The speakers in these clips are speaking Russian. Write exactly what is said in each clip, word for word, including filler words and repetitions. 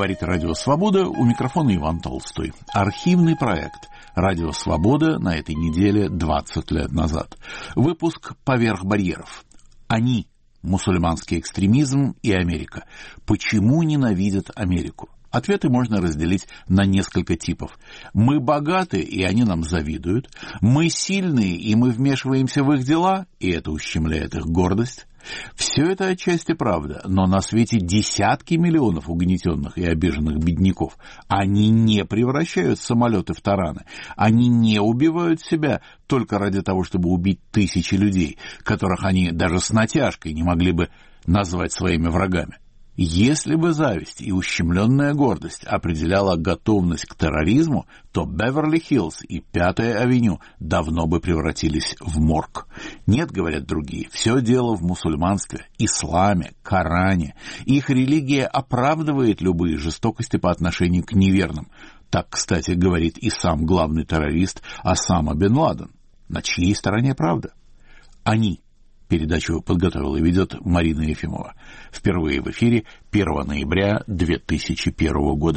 Говорит Радио Свобода, у микрофона Иван Толстой. Архивный проект Радио Свобода на этой неделе двадцать лет назад. Выпуск «Поверх барьеров». Они, мусульманский экстремизм и Америка. Почему ненавидят Америку? Ответы можно разделить на несколько типов. Мы богаты, и они нам завидуют. Мы сильные, и мы вмешиваемся в их дела, и это ущемляет их гордость. Все это отчасти правда, но на свете десятки миллионов угнетенных и обиженных бедняков. Они не превращают самолеты в тараны. Они не убивают себя только ради того, чтобы убить тысячи людей, которых они даже с натяжкой не могли бы назвать своими врагами. Если бы зависть и ущемленная гордость определяла готовность к терроризму, то Беверли-Хиллз и Пятая авеню давно бы превратились в морг. Нет, говорят другие, все дело в мусульманстве, исламе, Коране. Их религия оправдывает любые жестокости по отношению к неверным. Так, кстати, говорит и сам главный террорист Осама бен Ладен. На чьей стороне правда? Они. Передачу подготовила и ведет Марина Ефимова. Впервые в эфире первого ноября две тысячи первого года.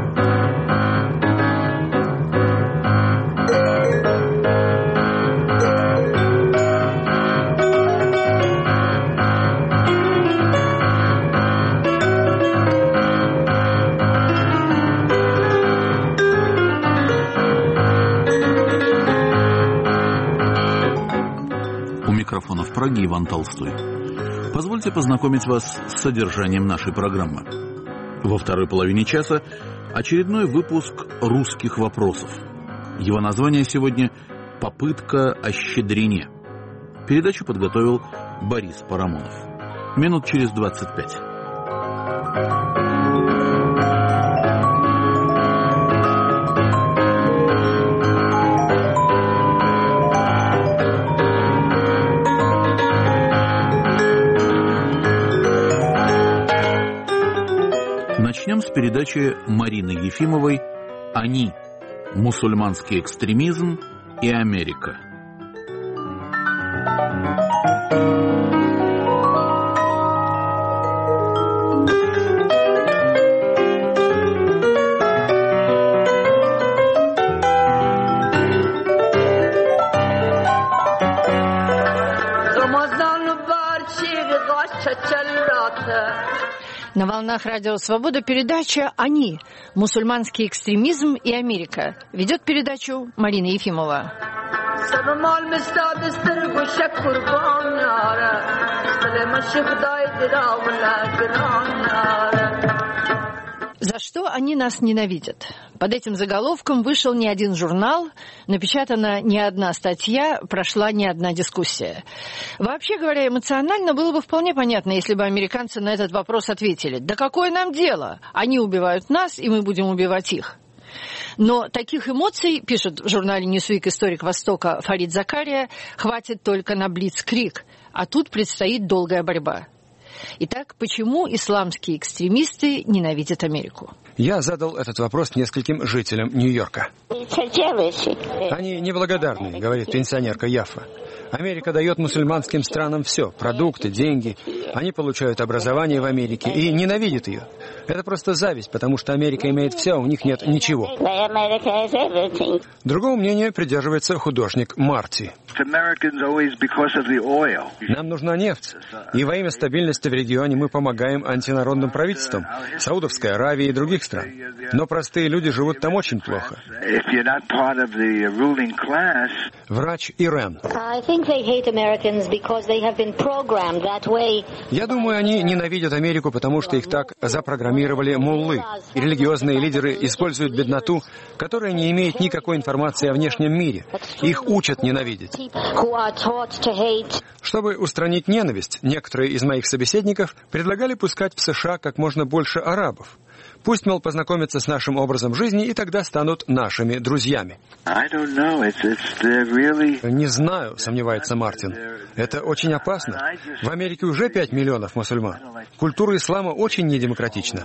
Микрофона в Праге Иван Толстой. Позвольте познакомить вас с содержанием нашей программы. Во второй половине часа очередной выпуск «Русских вопросов». Его название сегодня «Попытка о щедрине». Передачу подготовил Борис Парамонов. Минут через двадцать пять. Начнем с передачи Марины Ефимовой «Они. Мусульманский экстремизм и Америка». На волнах Радио Свобода передача «Они. Мусульманский экстремизм и Америка». Ведет передачу Марина Ефимова. За что они нас ненавидят? Под этим заголовком вышел не один журнал, напечатана не одна статья, прошла не одна дискуссия. Вообще говоря, эмоционально было бы вполне понятно, если бы американцы на этот вопрос ответили: «Да какое нам дело? Они убивают нас, и мы будем убивать их». Но таких эмоций, пишет в журнале «Ньюсвик» историк Востока Фарид Закария, хватит только на блицкриг, а тут предстоит долгая борьба. Итак, почему исламские экстремисты ненавидят Америку? Я задал этот вопрос нескольким жителям Нью-Йорка. Они неблагодарны, говорит пенсионерка Яффа. Америка дает мусульманским странам все – продукты, деньги. Они получают образование в Америке и ненавидят ее. Это просто зависть, потому что Америка имеет все, а у них нет ничего. Другого мнения придерживается художник Марти. Нам нужна нефть. И во имя стабильности в регионе мы помогаем антинародным правительствам Саудовской Аравии и других стран. Но простые люди живут там очень плохо. Врач Ирен. Я думаю, они ненавидят Америку, потому что их так запрограммировали муллы. И религиозные лидеры используют бедноту, которая не имеет никакой информации о внешнем мире. Их учат ненавидеть. Чтобы устранить ненависть, некоторые из моих собеседников предлагали пускать в США как можно больше арабов. Пусть, мол, познакомятся с нашим образом жизни, и тогда станут нашими друзьями. Не знаю, сомневается Мартин. Это очень опасно. В Америке уже пять миллионов мусульман. Культура ислама очень недемократична.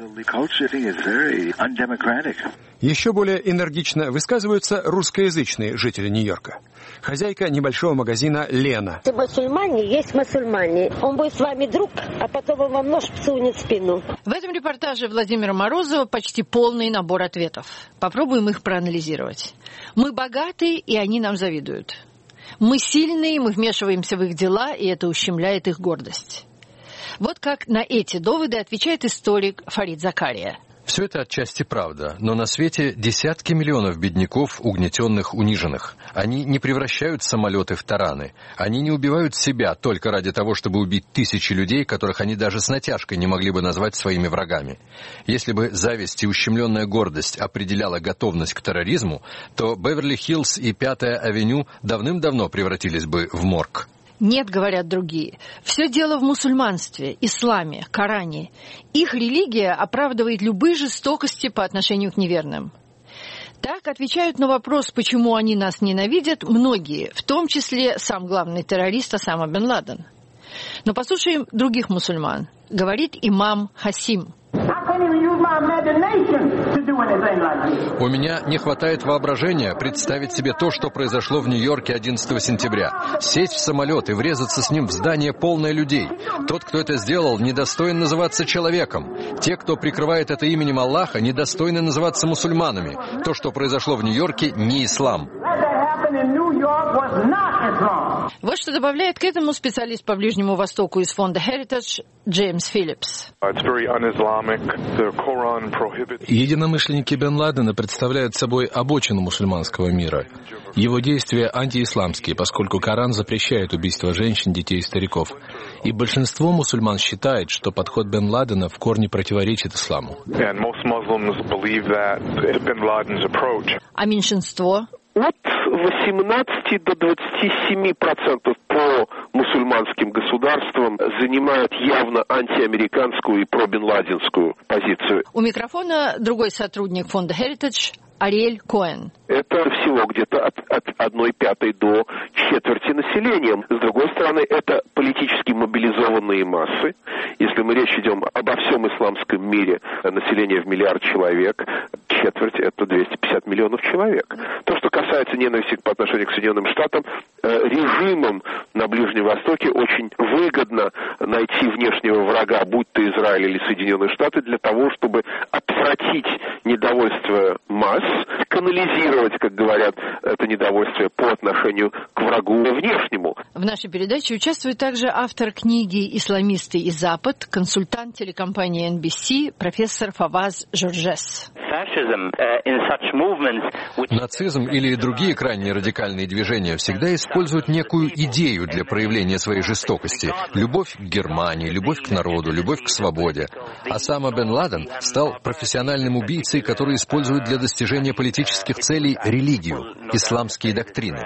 Еще более энергично высказываются русскоязычные жители Нью-Йорка. Хозяйка небольшого магазина Лена. Мусульмане есть мусульмане. Он будет с вами друг, а потом он вам нож всунет в спину. В этом репортаже Владимира Морозова Морозова почти полный набор ответов. Попробуем их проанализировать. Мы богаты, и они нам завидуют. Мы сильные, мы вмешиваемся в их дела, и это ущемляет их гордость. Вот как на эти доводы отвечает историк Фарид Закария. Все это отчасти правда, но на свете десятки миллионов бедняков, угнетенных, униженных. Они не превращают самолеты в тараны. Они не убивают себя только ради того, чтобы убить тысячи людей, которых они даже с натяжкой не могли бы назвать своими врагами. Если бы зависть и ущемленная гордость определяла готовность к терроризму, то Беверли-Хиллз и Пятая авеню давным-давно превратились бы в морг. Нет, говорят другие. Все дело в мусульманстве, исламе, Коране. Их религия оправдывает любые жестокости по отношению к неверным. Так отвечают на вопрос, почему они нас ненавидят, многие, в том числе сам главный террорист Осама бен Ладен. Но послушаем других мусульман. Говорит имам Хасим. У меня не хватает воображения представить себе то, что произошло в Нью-Йорке одиннадцатого сентября. Сесть в самолет и врезаться с ним в здание, полное людей. Тот, кто это сделал, недостоин называться человеком. Те, кто прикрывает это именем Аллаха, недостойны называться мусульманами. То, что произошло в Нью-Йорке, не ислам. Вот что добавляет к этому специалист по Ближнему Востоку из фонда Heritage Джеймс Филлипс. Единомышленники бен Ладена представляют собой обочину мусульманского мира. Его действия антиисламские, поскольку Коран запрещает убийство женщин, детей и стариков. И большинство мусульман считает, что подход бен Ладена в корне противоречит исламу. А меньшинство? От восемнадцати до двадцати семи процентов по мусульманским государствам занимают явно антиамериканскую и пробенладенскую позицию. У микрофона другой сотрудник фонда Heritage Ариэль Коэн. Это всего где-то от, от одной пятой до четверти населения. С другой стороны, это политически мобилизованные массы. Если мы речь идем обо всем исламском мире, население в миллиард человек, четверть — это двести пятьдесят миллионов человек. То, что касается ненависти по отношению к Соединенным Штатам, режимам на Ближнем Востоке очень выгодно найти внешнего врага, будь то Израиль или Соединенные Штаты, для того, чтобы отвратить недовольство масс, канализировать, как говорят, это недовольствие по отношению к врагу внешнему. В нашей передаче участвует также автор книги «Исламисты и Запад», консультант телекомпании эн би си, профессор Фаваз Жоржес. Нацизм или другие крайне радикальные движения всегда используют некую идею для проявления своей жестокости. Любовь к Германии, любовь к народу, любовь к свободе. Осама бен Ладен стал профессиональным убийцей, который использует для достижения политических целей религию, исламские доктрины.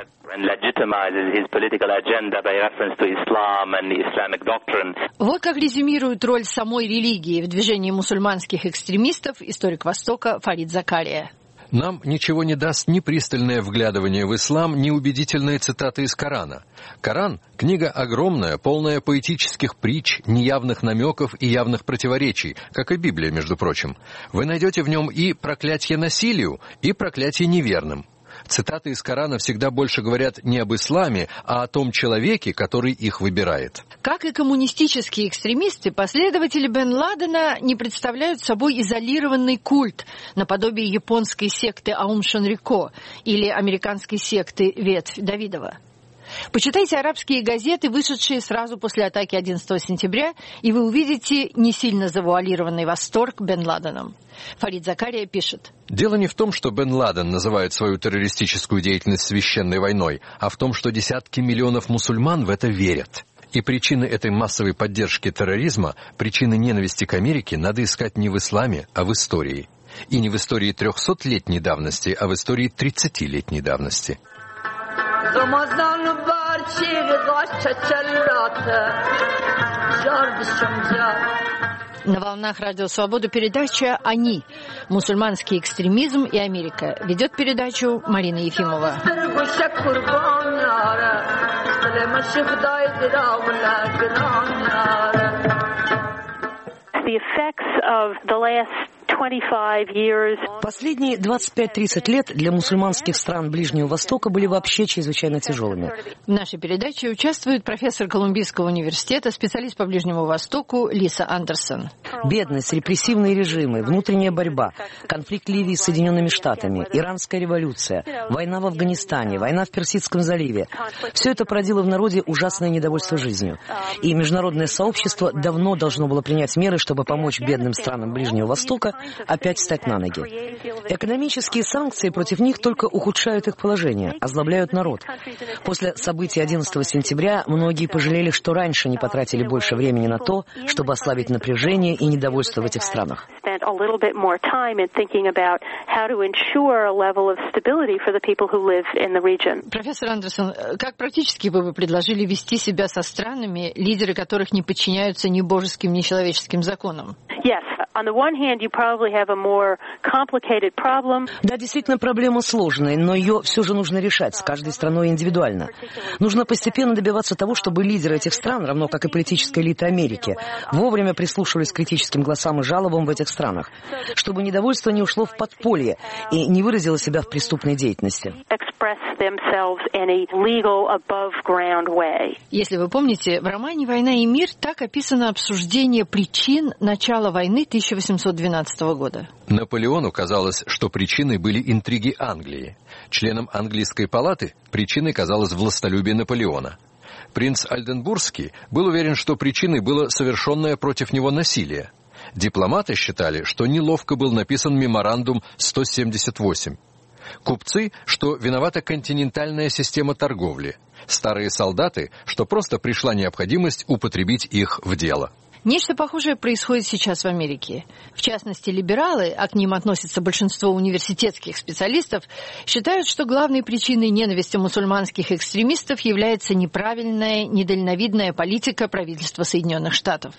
Вот как резюмирует роль самой религии в движении мусульманских экстремистов историк Востока Фарид Закария. Нам ничего не даст ни пристальное вглядывание в ислам, ни убедительные цитаты из Корана. Коран — книга огромная, полная поэтических притч, неявных намеков и явных противоречий, как и Библия, между прочим. Вы найдете в нем и проклятие насилию, и проклятие неверным. Цитаты из Корана всегда больше говорят не об исламе, а о том человеке, который их выбирает. Как и коммунистические экстремисты, последователи бен Ладена не представляют собой изолированный культ, наподобие японской секты Аум Шенрико или американской секты Ветвь Давидова. Почитайте арабские газеты, вышедшие сразу после атаки одиннадцатого сентября, и вы увидите не сильно завуалированный восторг бен Ладеном. Фарид Закария пишет. Дело не в том, что бен Ладен называет свою террористическую деятельность священной войной, а в том, что десятки миллионов мусульман в это верят. И причины этой массовой поддержки терроризма, причины ненависти к Америке надо искать не в исламе, а в истории. И не в истории трехсотлетней давности, а в истории тридцатилетней давности. На волнах Радио Свобода передача «Они. Мусульманский экстремизм и Америка». Ведет передачу Марина Ефимова. The effects of the last Последние двадцать пять-тридцать лет для мусульманских стран Ближнего Востока были вообще чрезвычайно тяжелыми. В нашей передаче участвует профессор Колумбийского университета, специалист по Ближнему Востоку Лиса Андерсон. Бедность, репрессивные режимы, внутренняя борьба, конфликт Ливии с Соединенными Штатами, Иранская революция, война в Афганистане, война в Персидском заливе. Все это породило в народе ужасное недовольство жизнью. И международное сообщество давно должно было принять меры, чтобы помочь бедным странам Ближнего Востока опять встать на ноги. Экономические санкции против них только ухудшают их положение, озлобляют народ. После событий одиннадцатого сентября многие пожалели, что раньше не потратили больше времени на то, чтобы ослабить напряжение и недовольство в этих странах. Профессор Андерсон, как практически вы бы предложили вести себя со странами, лидеры которых не подчиняются ни божеским, ни человеческим законам? Да, действительно, проблема сложная, но ее все же нужно решать с каждой страной индивидуально. Нужно постепенно добиваться того, чтобы лидеры этих стран, равно как и политическая элита Америки, вовремя прислушивались к критическим голосам и жалобам в этих странах, чтобы недовольство не ушло в подполье и не выразило себя в преступной деятельности. Если вы помните, в романе «Война и мир» так описано обсуждение причин начала войны тысяча восемьсот двенадцатого года. Наполеону казалось, что причиной были интриги Англии. Членам английской палаты причиной казалось властолюбие Наполеона. Принц Ольденбургский был уверен, что причиной было совершенное против него насилие. Дипломаты считали, что неловко был написан меморандум сто семьдесят восемь. Купцы, что виновата континентальная система торговли. Старые солдаты, что просто пришла необходимость употребить их в дело. Нечто похожее происходит сейчас в Америке. В частности, либералы, а к ним относится большинство университетских специалистов, считают, что главной причиной ненависти мусульманских экстремистов является неправильная, недальновидная политика правительства Соединенных Штатов.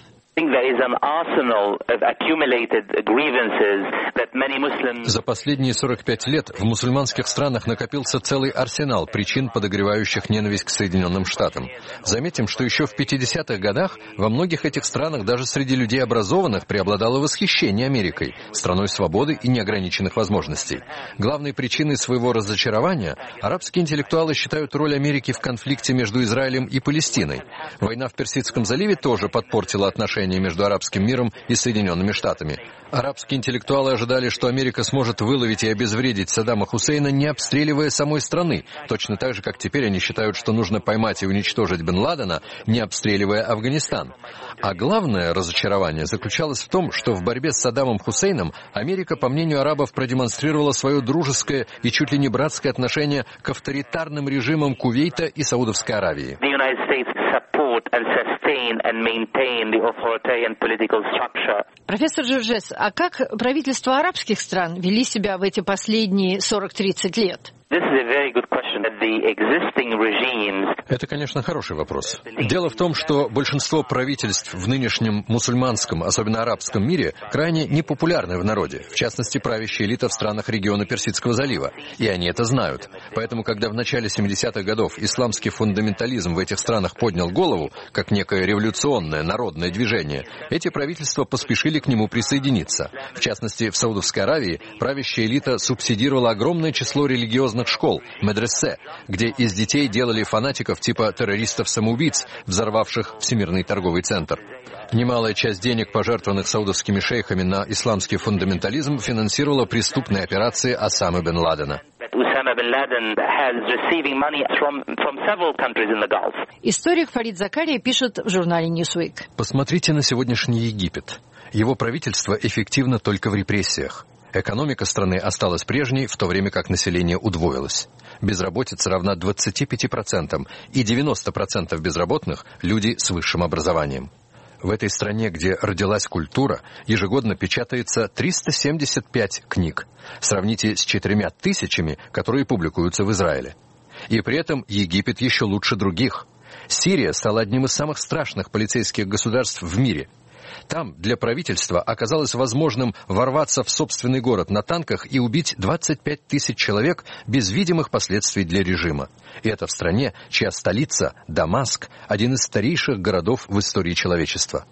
За последние сорок пять лет в мусульманских странах накопился целый арсенал причин, подогревающих ненависть к Соединенным Штатам. Заметим, что еще в пятидесятых годах во многих этих странах даже среди людей образованных преобладало восхищение Америкой, страной свободы и неограниченных возможностей. Главной причиной своего разочарования арабские интеллектуалы считают роль Америки в конфликте между Израилем и Палестиной. Война в Персидском заливе тоже подпортила отношения между арабским миром и Соединенными Штатами. Арабские интеллектуалы ожидали, что Америка сможет выловить и обезвредить Саддама Хусейна, не обстреливая самой страны, точно так же, как теперь они считают, что нужно поймать и уничтожить Бен Ладена, не обстреливая Афганистан. А главное разочарование заключалось в том, что в борьбе с Саддамом Хусейном Америка, по мнению арабов, продемонстрировала свое дружеское и чуть ли не братское отношение к авторитарным режимам Кувейта и Саудовской Аравии. Профессор Джорджес, а как правительства арабских стран вели себя в эти последние сорок-тридцать лет? Это, конечно, хороший вопрос. Дело в том, что большинство правительств в нынешнем мусульманском, особенно арабском мире, крайне непопулярны в народе, в частности, правящая элита в странах региона Персидского залива. И они это знают. Поэтому, когда в начале семидесятых годов исламский фундаментализм в этих странах поднял голову, как некое революционное народное движение, эти правительства поспешили к нему присоединиться. В частности, в Саудовской Аравии правящая элита субсидировала огромное число религиозных школ, медресе, где из детей делали фанатиков типа террористов-самоубийц, взорвавших Всемирный торговый центр. Немалая часть денег, пожертвованных саудовскими шейхами на исламский фундаментализм, финансировала преступные операции Осамы бен Ладена. Историк Фарид Закария пишет в журнале Newsweek. Посмотрите на сегодняшний Египет. Его правительство эффективно только в репрессиях. Экономика страны осталась прежней, в то время как население удвоилось. Безработица равна двадцати пяти процентам, и девяносто процентов безработных – люди с высшим образованием. В этой стране, где родилась культура, ежегодно печатается триста семьдесят пять книг. Сравните с четырьмя тысячами, которые публикуются в Израиле. И при этом Египет еще лучше других. Сирия стала одним из самых страшных полицейских государств в мире. Там для правительства оказалось возможным ворваться в собственный город на танках и убить двадцать пять тысяч человек без видимых последствий для режима. И это в стране, чья столица, Дамаск, один из старейших городов в истории человечества.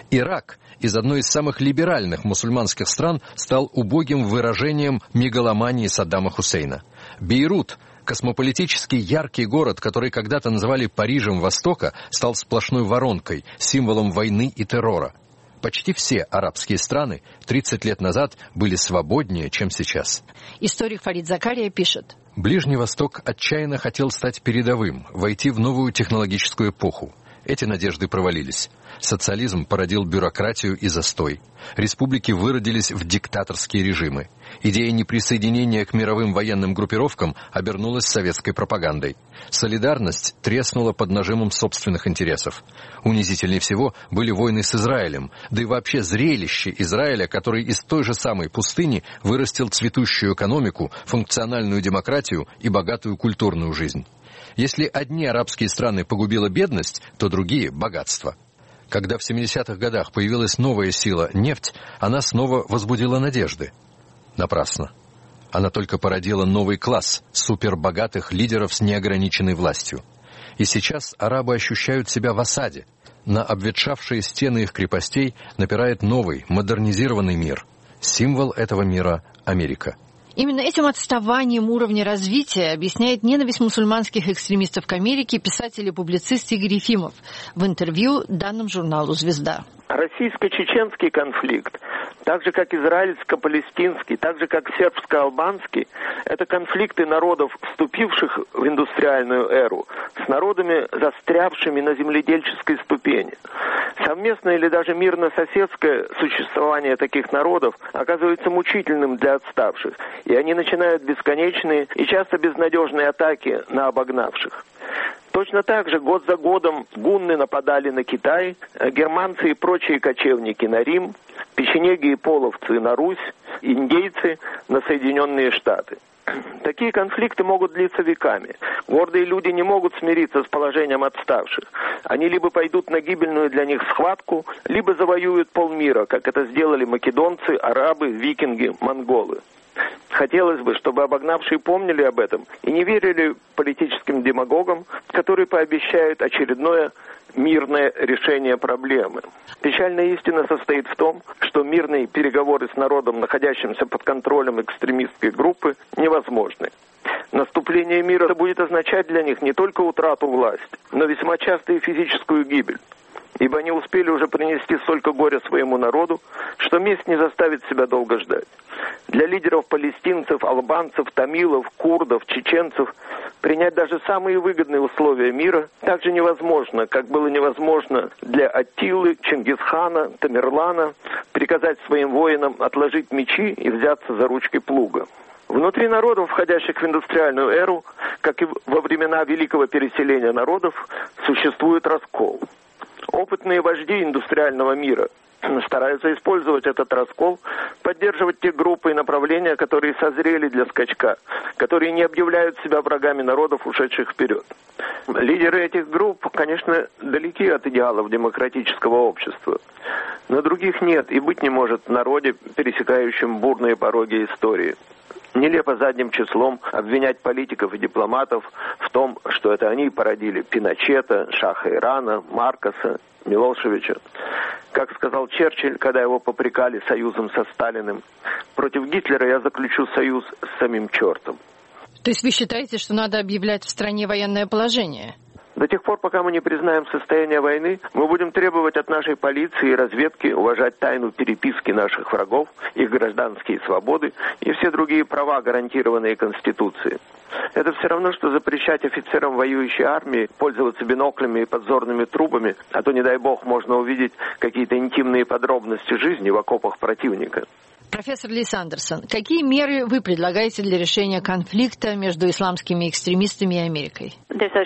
Ирак из одной из самых либеральных мусульманских стран стал убогим выражением мегаломании Саддама Хусейна. Бейрут, космополитический яркий город, который когда-то называли Парижем Востока, стал сплошной воронкой, символом войны и террора. Почти все арабские страны тридцать лет назад были свободнее, чем сейчас. Историк Фарид Закария пишет. Ближний Восток отчаянно хотел стать передовым, войти в новую технологическую эпоху. Эти надежды провалились. Социализм породил бюрократию и застой. Республики выродились в диктаторские режимы. Идея неприсоединения к мировым военным группировкам обернулась советской пропагандой. Солидарность треснула под нажимом собственных интересов. Унизительнее всего были войны с Израилем, да и вообще зрелище Израиля, который из той же самой пустыни вырастил цветущую экономику, функциональную демократию и богатую культурную жизнь. Если одни арабские страны погубила бедность, то другие – богатство. Когда в семидесятых годах появилась новая сила – нефть, она снова возбудила надежды. Напрасно. Она только породила новый класс супербогатых лидеров с неограниченной властью. И сейчас арабы ощущают себя в осаде. На обветшавшие стены их крепостей напирает новый, модернизированный мир. Символ этого мира – Америка. Именно этим отставанием уровня развития объясняет ненависть мусульманских экстремистов к Америке писатель и публицист Игорь Ефимов в интервью данному журналу «Звезда». Российско-чеченский конфликт, так же как израильско-палестинский, так же как сербско-албанский, это конфликты народов, вступивших в индустриальную эру, с народами, застрявшими на земледельческой ступени. Совместное или даже мирно-соседское существование таких народов оказывается мучительным для отставших, и они начинают бесконечные и часто безнадежные атаки на обогнавших. Точно так же год за годом гунны нападали на Китай, германцы и прочие кочевники на Рим, печенеги и половцы на Русь, индейцы на Соединенные Штаты. Такие конфликты могут длиться веками. Гордые люди не могут смириться с положением отставших. Они либо пойдут на гибельную для них схватку, либо завоюют полмира, как это сделали македонцы, арабы, викинги, монголы. Хотелось бы, чтобы обогнавшие помнили об этом и не верили политическим демагогам, которые пообещают очередное мирное решение проблемы. Печальная истина состоит в том, что мирные переговоры с народом, находящимся под контролем экстремистской группы, невозможны. Наступление мира будет означать для них не только утрату власти, но весьма часто и физическую гибель. Ибо они успели уже принести столько горя своему народу, что месть не заставит себя долго ждать. Для лидеров палестинцев, албанцев, тамилов, курдов, чеченцев принять даже самые выгодные условия мира так же невозможно, как было невозможно для Аттилы, Чингисхана, Тамерлана приказать своим воинам отложить мечи и взяться за ручки плуга. Внутри народов, входящих в индустриальную эру, как и во времена великого переселения народов, существует раскол. Опытные вожди индустриального мира стараются использовать этот раскол, поддерживать те группы и направления, которые созрели для скачка, которые не объявляют себя врагами народов, ушедших вперед. Лидеры этих групп, конечно, далеки от идеалов демократического общества, но других нет и быть не может в народе, пересекающем бурные пороги истории. Нелепо задним числом обвинять политиков и дипломатов в том, что это они породили Пиночета, Шаха Ирана, Маркоса, Милошевича. Как сказал Черчилль, когда его попрекали союзом со Сталиным, против Гитлера я заключу союз с самим чертом. То есть вы считаете, что надо объявлять в стране военное положение? До тех пор, пока мы не признаем состояние войны, мы будем требовать от нашей полиции и разведки уважать тайну переписки наших врагов, их гражданские свободы и все другие права, гарантированные Конституцией. Это все равно, что запрещать офицерам воюющей армии пользоваться биноклями и подзорными трубами, а то, не дай бог, можно увидеть какие-то интимные подробности жизни в окопах противника. Профессор Ли Сандерсон, какие меры вы предлагаете для решения конфликта между исламскими экстремистами и Америкой?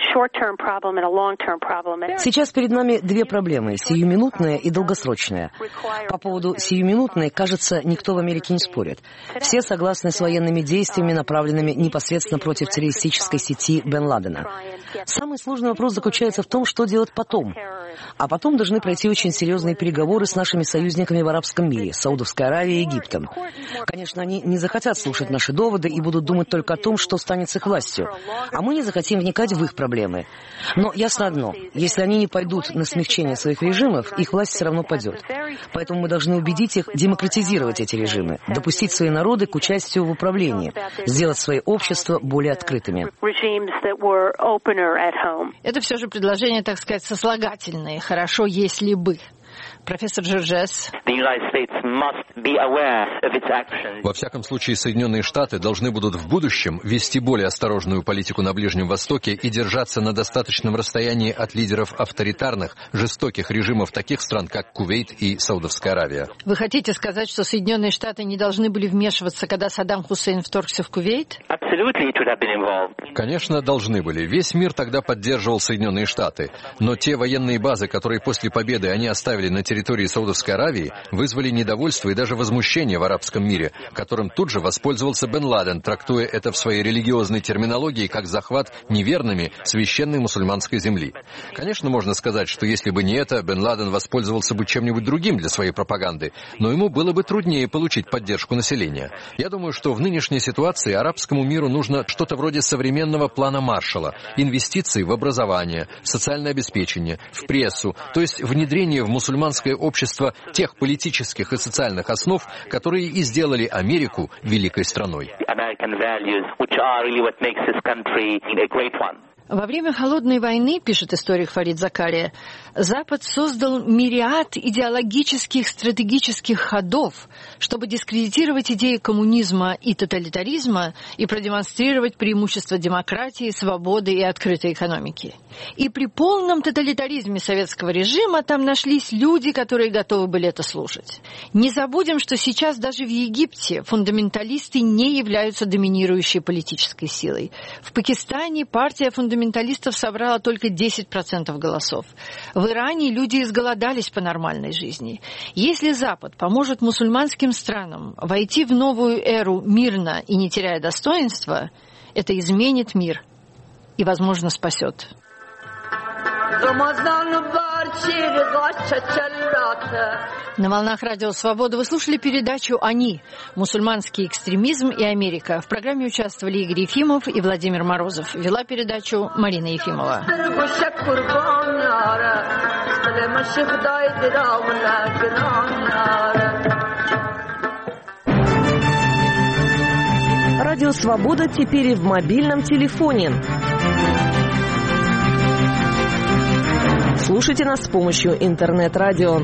Сейчас перед нами две проблемы – сиюминутная и долгосрочная. По поводу сиюминутной, кажется, никто в Америке не спорит. Все согласны с военными действиями, направленными непосредственно против террористической сети Бен Ладена. Самый сложный вопрос заключается в том, что делать потом. А потом должны пройти очень серьезные переговоры с нашими союзниками в арабском мире – Саудовской Аравией и Египтом. конфликтам. Конечно, они не захотят слушать наши доводы и будут думать только о том, что станет с их властью. А мы не захотим вникать в их проблемы. Но ясно одно. Если они не пойдут на смягчение своих режимов, их власть все равно падет. Поэтому мы должны убедить их демократизировать эти режимы, допустить свои народы к участию в управлении, сделать свои общества более открытыми. Это все же предложение, так сказать, сослагательное. Хорошо, если бы. Профессор Жоржес. Во всяком случае, Соединенные Штаты должны будут в будущем вести более осторожную политику на Ближнем Востоке и держаться на достаточном расстоянии от лидеров авторитарных, жестоких режимов таких стран, как Кувейт и Саудовская Аравия. Вы хотите сказать, что Соединенные Штаты не должны были вмешиваться, когда Саддам Хусейн вторгся в Кувейт? Конечно, должны были. Весь мир тогда поддерживал Соединенные Штаты. Но те военные базы, которые после победы они оставили на территории Саудовской Аравии, вызвали недовольство и даже возмущение в арабском мире, которым тут же воспользовался Бен Ладен, трактуя это в своей религиозной терминологии как захват неверными священной мусульманской земли. Конечно, можно сказать, что если бы не это, Бен Ладен воспользовался бы чем-нибудь другим для своей пропаганды, но ему было бы труднее получить поддержку населения. Я думаю, что в нынешней ситуации арабскому миру нужно что-то вроде современного плана Маршалла, инвестиции в образование, в социальное обеспечение, в прессу, то есть внедрение в мусульманское общество тех политических и социальных основ, которые и сделали Америку великой страной. Во время Холодной войны, пишет историк Фарид Закария, Запад создал мириад идеологических стратегических ходов, чтобы дискредитировать идеи коммунизма и тоталитаризма и продемонстрировать преимущества демократии, свободы и открытой экономики. И при полном тоталитаризме советского режима там нашлись люди, которые готовы были это слушать. Не забудем, что сейчас даже в Египте фундаменталисты не являются доминирующей политической силой. В Пакистане партия фундаменталистов Фундаменталистов собрала только десять процентов голосов. В Иране люди изголодались по нормальной жизни. Если Запад поможет мусульманским странам войти в новую эру мирно и не теряя достоинства, это изменит мир и, возможно, спасет. На волнах Радио Свобода вы слушали передачу «Они. Мусульманский экстремизм и Америка». В программе участвовали Игорь Ефимов и Владимир Морозов. Вела передачу Марина Ефимова. Радио Свобода теперь и в мобильном телефоне. Слушайте нас с помощью интернет-радио.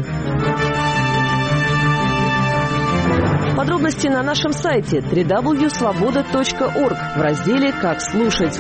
Подробности на нашем сайте дабл-ю дабл-ю дабл-ю точка свобода точка орг в разделе «Как слушать».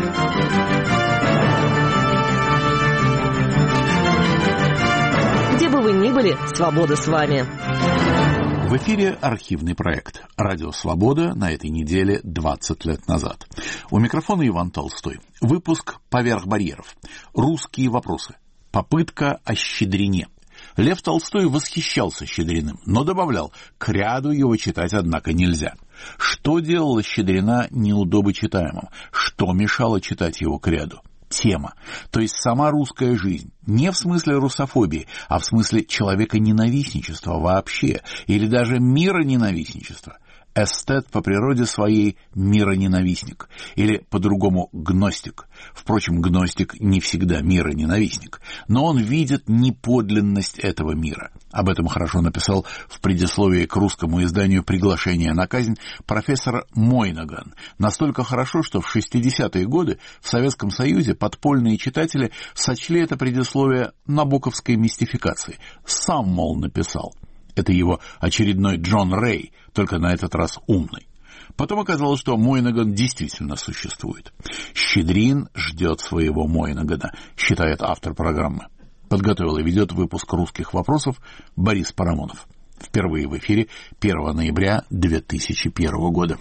Где бы вы ни были, свобода с вами. В эфире архивный проект «Радио Свобода» на этой неделе двадцать лет назад. У микрофона Иван Толстой. Выпуск «Поверх барьеров». Русские вопросы. Попытка о Щедрине. Лев Толстой восхищался Щедриным, но добавлял, к ряду его читать, однако, нельзя. Что делала Щедрина неудобочитаемым? Что мешало читать его к ряду? Тема, то есть сама русская жизнь, не в смысле русофобии, а в смысле человека-ненавистничества вообще, или даже мироненавистничества. Эстет по природе своей мироненавистник, или по-другому гностик. Впрочем, гностик не всегда мироненавистник, но он видит неподлинность этого мира. Об этом хорошо написал в предисловии к русскому изданию «Приглашение на казнь» профессор Мойнаган. Настолько хорошо, что в шестидесятые годы в Советском Союзе подпольные читатели сочли это предисловие набоковской мистификацией. Сам, мол, написал. Это его очередной Джон Рэй, только на этот раз умный. Потом оказалось, что Мойнаган действительно существует. Щедрин ждет своего Мойнагана, считает автор программы. Подготовил и ведет выпуск «Русских вопросов» Борис Парамонов. Впервые в эфире первого ноября две тысячи первого года.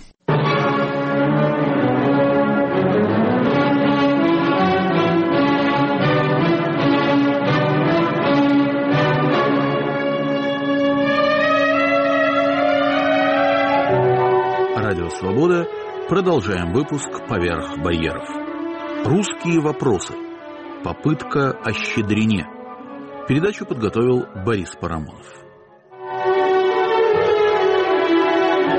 Радио Свобода. Продолжаем выпуск «Поверх барьеров». Русские вопросы. Попытка о Щедрине. Передачу подготовил Борис Парамонов.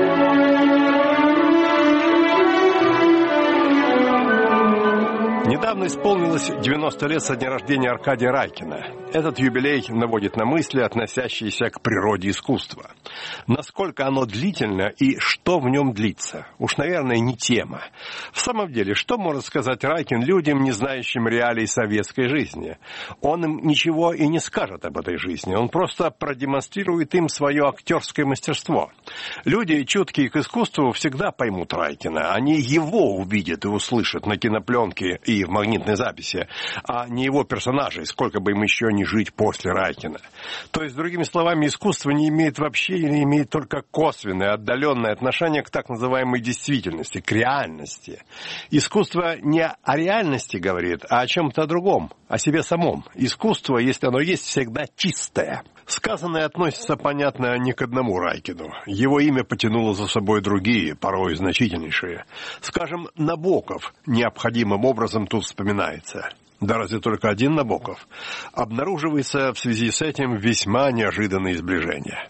Недавно исполнилось девяносто лет со дня рождения Аркадия Райкина. Этот юбилей наводит на мысли, относящиеся к природе искусства. Насколько оно длительно и что в нем длится? Уж, наверное, не тема. В самом деле, что может сказать Райкин людям, не знающим реалий советской жизни? Он им ничего и не скажет об этой жизни. Он просто продемонстрирует им свое актерское мастерство. Люди, чуткие к искусству, всегда поймут Райкина. Они его увидят и услышат на кинопленке и в магнитной записи, а не его персонажей, сколько бы им еще не жить после Райкина. То есть, другими словами, искусство не имеет вообще или имеет только косвенное, отдаленное отношение к так называемой действительности, к реальности. Искусство не о реальности говорит, а о чем-то другом, о себе самом. Искусство, если оно есть, всегда чистое. Сказанное относится, понятно, не к одному Райкину. Его имя потянуло за собой другие, порой значительнейшие. Скажем, Набоков необходимым образом тут вспоминается. Да разве только один Набоков? Обнаруживается в связи с этим весьма неожиданное сближение.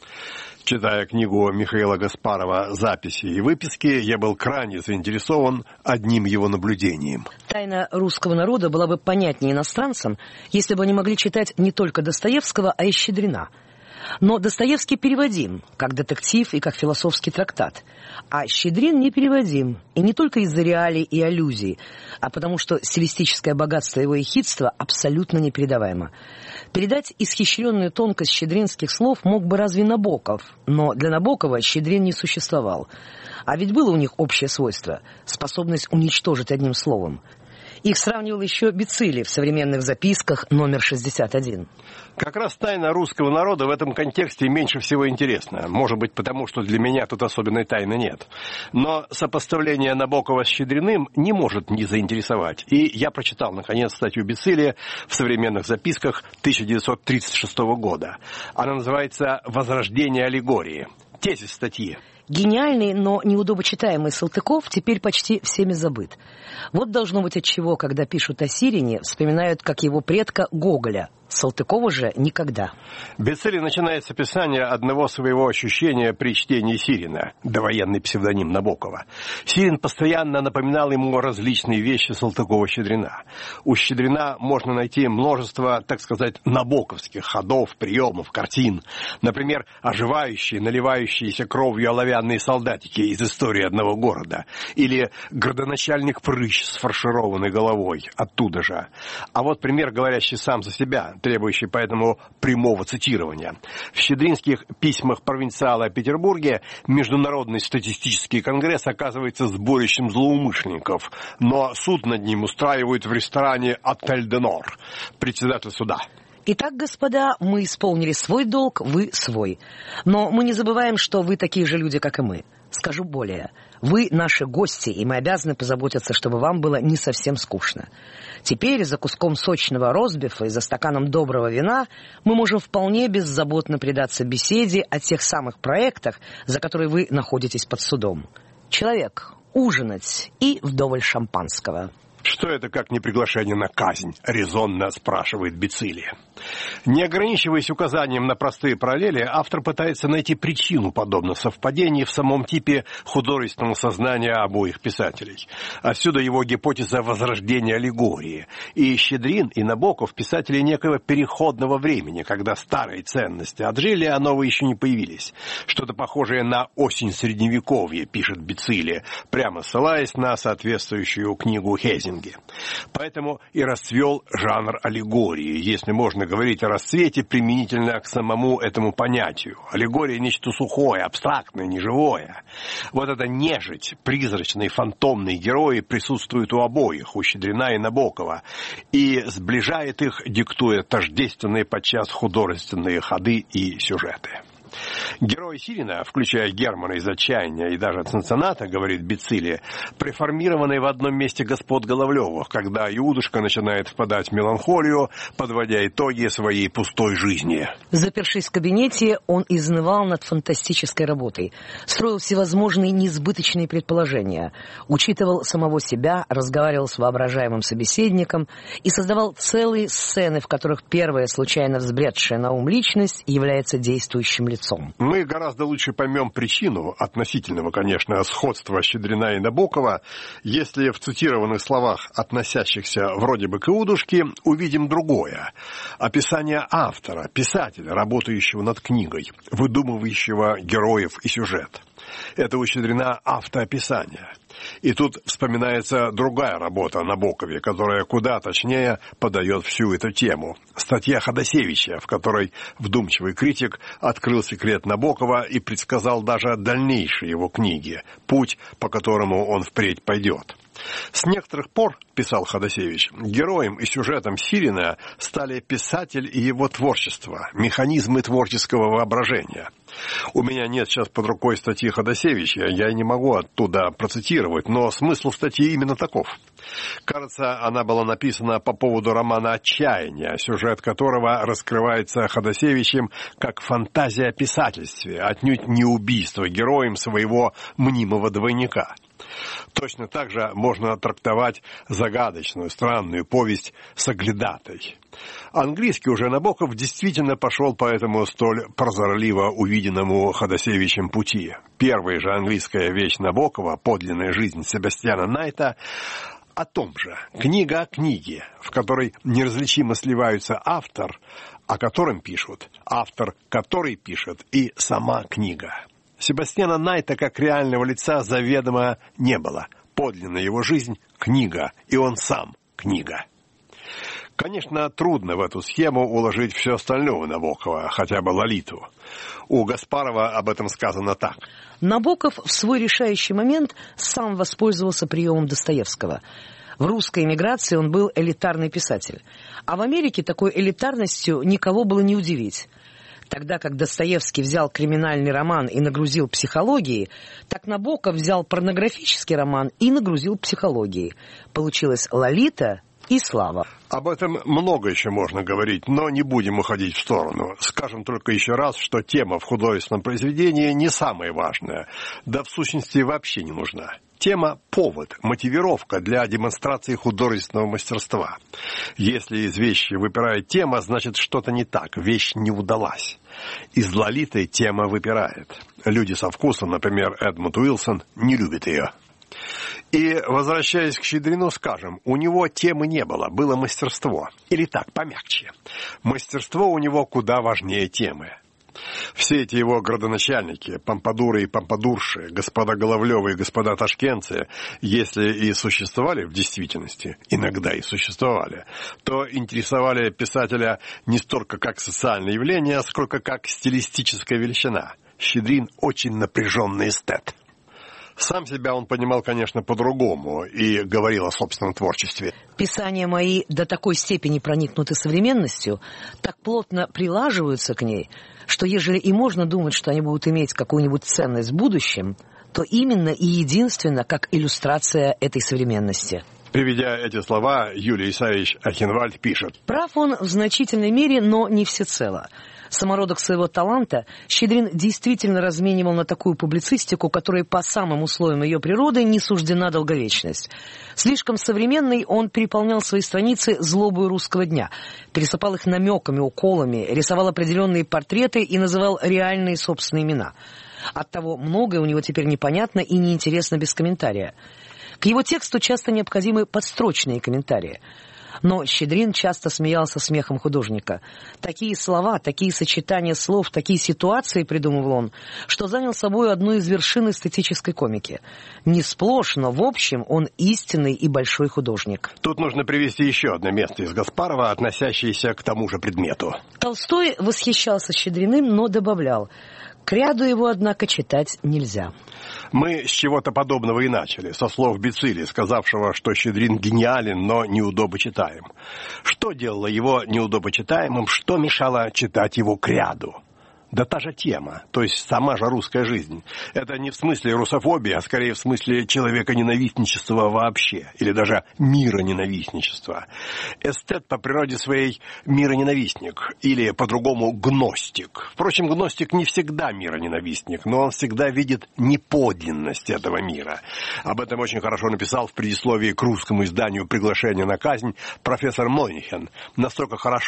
Читая книгу Михаила Гаспарова «Записи и выписки», я был крайне заинтересован одним его наблюдением. Тайна русского народа была бы понятнее иностранцам, если бы они могли читать не только Достоевского, а и Щедрина. Но Достоевский переводим, как детектив и как философский трактат. А Щедрин не переводим. И не только из-за реалий и аллюзий, а потому что стилистическое богатство его ехидства абсолютно непередаваемо. Передать исхищренную тонкость щедринских слов мог бы разве Набоков, но для Набокова Щедрин не существовал. А ведь было у них общее свойство – способность уничтожить одним словом. Их сравнивал еще Бицилий в современных записках номер шестьдесят один. Как раз тайна русского народа в этом контексте меньше всего интересна. Может быть, потому что для меня тут особенной тайны нет. Но сопоставление Набокова с Щедриным не может не заинтересовать. И я прочитал, наконец, статью Бицилия в современных записках тысяча девятьсот тридцать шестого года. Она называется «Возрождение аллегории». Тезис статьи. Гениальный, но неудобочитаемый Салтыков теперь почти всеми забыт. Вот должно быть отчего, когда пишут о Сирине, вспоминают как его предка Гоголя. Салтыкова же никогда. Бицилий начинает с описания одного своего ощущения при чтении Сирина, довоенный псевдоним Набокова. Сирин постоянно напоминал ему различные вещи Салтыкова-Щедрина. У Щедрина можно найти множество, так сказать, набоковских ходов, приемов, картин. Например, оживающие, наливающиеся кровью оловянные солдатики из истории одного города. Или градоначальник Прыщ с фаршированной головой, оттуда же. А вот пример, говорящий сам за себя, требующий поэтому прямого цитирования. В щедринских письмах провинциала о Петербурге Международный статистический конгресс оказывается сборищем злоумышленников, но суд над ним устраивают в ресторане «Отель де Нор». Председатель суда. Итак, господа, мы исполнили свой долг, вы свой. Но мы не забываем, что вы такие же люди, как и мы. Скажу более. Вы наши гости, и мы обязаны позаботиться, чтобы вам было не совсем скучно. Теперь за куском сочного ростбифа и за стаканом доброго вина мы можем вполне беззаботно предаться беседе о тех самых проектах, за которые вы находитесь под судом. Человек, ужинать и вдоволь шампанского. Что это как не приглашение на казнь? Резонно спрашивает Бицилий. Не ограничиваясь указанием на простые параллели, автор пытается найти причину подобных совпадений в самом типе художественного сознания обоих писателей. Отсюда его гипотеза возрождения аллегории. И Щедрин, и Набоков писатели некого переходного времени, когда старые ценности отжили, а новые еще не появились. Что-то похожее на «Осень Средневековья», пишет Бицилий, прямо ссылаясь на соответствующую книгу Хейзинга. Поэтому и расцвел жанр аллегории, если можно говорить о расцвете применительно к самому этому понятию. Аллегория – нечто сухое, абстрактное, неживое. Вот эта нежить, призрачные, фантомные герои присутствуют у обоих, у Щедрина и Набокова, и сближает их, диктуя тождественные подчас художественные ходы и сюжеты. Герои Сирина, включая Германа из «Отчаяния» и даже Цинцинната, говорит Бицилий, преформированные в одном месте господ Головлевых, когда Иудушка начинает впадать в меланхолию, подводя итоги своей пустой жизни. Запершись в кабинете, он изнывал над фантастической работой, строил всевозможные несбыточные предположения, учитывал самого себя, разговаривал с воображаемым собеседником и создавал целые сцены, в которых первая случайно взбредшая на ум личность является действующим лицом. лицом. Мы гораздо лучше поймем причину, относительного, конечно, сходства Щедрина и Набокова, если в цитированных словах, относящихся вроде бы к Иудушке, увидим другое. Описание автора, писателя, работающего над книгой, выдумывающего героев и сюжет. Это у Щедрина автоописание. И тут вспоминается другая работа о Набокове, которая куда точнее подает всю эту тему. Статья Ходосевича, в которой вдумчивый критик открыл секрет Набокова и предсказал даже дальнейшие его книги, путь, по которому он впредь пойдет. С некоторых пор, писал Ходосевич, героем и сюжетом Сирина стали писатель и его творчество, механизмы творческого воображения. У меня нет сейчас под рукой статьи Ходосевича, я не могу оттуда процитировать, но смысл статьи именно таков. Кажется, она была написана по поводу романа «Отчаяние», сюжет которого раскрывается Ходосевичем как фантазия о писательстве, отнюдь не убийство героем своего мнимого двойника. Точно так же можно трактовать загадочную, странную повесть «Соглядатай». Английский уже Набоков действительно пошел по этому столь прозорливо увиденному Ходосевичем пути. Первая же английская вещь Набокова, подлинная жизнь Себастьяна Найта, о том же. Книга о книге, в которой неразличимо сливаются автор, о котором пишут, автор, который пишет, и сама книга. Себастьяна Найта как реального лица заведомо не было. Подлинная его жизнь – книга, и он сам – книга. Конечно, трудно в эту схему уложить все остальное у Набокова, хотя бы Лолиту. У Гаспарова об этом сказано так. Набоков в свой решающий момент сам воспользовался приемом Достоевского. В русской эмиграции он был элитарный писатель, а в Америке такой элитарностью никого было не удивить. Тогда как Достоевский взял криминальный роман и нагрузил психологией, так Набоков взял порнографический роман и нагрузил психологией. Получилась «Лолита» и «Слава». Об этом много еще можно говорить, но не будем уходить в сторону. Скажем только еще раз, что тема в художественном произведении не самая важная, да в сущности вообще не нужна. Тема – повод, мотивировка для демонстрации художественного мастерства. Если из вещи выпирает тема, значит что-то не так, вещь не удалась. Из «Лолиты» тема выпирает. Люди со вкусом, например, Эдмунд Уилсон, не любят ее. И, возвращаясь к Щедрину, скажем, у него темы не было, было мастерство. Или так, помягче. Мастерство у него куда важнее темы. Все эти его градоначальники, помпадуры и помпадурши, господа Головлевы и господа ташкентцы, если и существовали в действительности, иногда и существовали, то интересовали писателя не столько как социальное явление, сколько как стилистическая величина. Щедрин очень напряженный эстет. Сам себя он понимал, конечно, по-другому и говорил о собственном творчестве. Писания мои до такой степени проникнуты современностью, так плотно прилаживаются к ней, что ежели и можно думать, что они будут иметь какую-нибудь ценность в будущем, то именно и единственно как иллюстрация этой современности. Приведя эти слова, Юлий Исаевич Ахенвальд пишет. Прав он в значительной мере, но не всецело. Самородок своего таланта Щедрин действительно разменивал на такую публицистику, которой по самым условиям ее природы не суждена долговечность. Слишком современный, он переполнял свои страницы злобою русского дня, пересыпал их намеками, уколами, рисовал определенные портреты и называл реальные собственные имена. Оттого многое у него теперь непонятно и неинтересно без комментария. К его тексту часто необходимы подстрочные комментарии. Но Щедрин часто смеялся смехом художника. Такие слова, такие сочетания слов, такие ситуации придумывал он, что занял собой одну из вершин эстетической комики. Не сплошь, но в общем он истинный и большой художник. Тут нужно привести еще одно место из Гаспарова, относящееся к тому же предмету. Толстой восхищался Щедриным, но добавлял: к ряду его, однако, читать нельзя. Мы с чего-то подобного и начали, со слов Бицили, сказавшего, что Щедрин гениален, но неудобочитаем. Что делало его неудобочитаемым, что мешало читать его к ряду? Да та же тема, то есть сама же русская жизнь. Это не в смысле русофобии, а скорее в смысле человека-ненавистничества вообще, или даже мироненавистничества. Эстет по природе своей мироненавистник, или по-другому гностик. Впрочем, гностик не всегда мироненавистник, но он всегда видит неподлинность этого мира. Об этом очень хорошо написал в предисловии к русскому изданию «Приглашение на казнь» профессор Мойнихен. Настолько хорошо, что